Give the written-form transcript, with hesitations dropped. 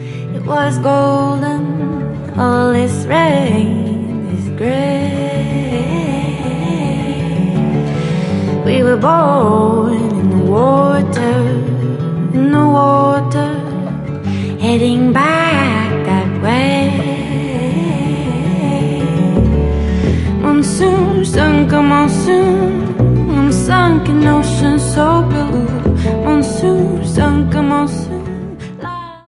It was golden, all this rain is gray. We were born in the water, heading back that way. Monsoon, sunk a monsoon, on a sunken ocean so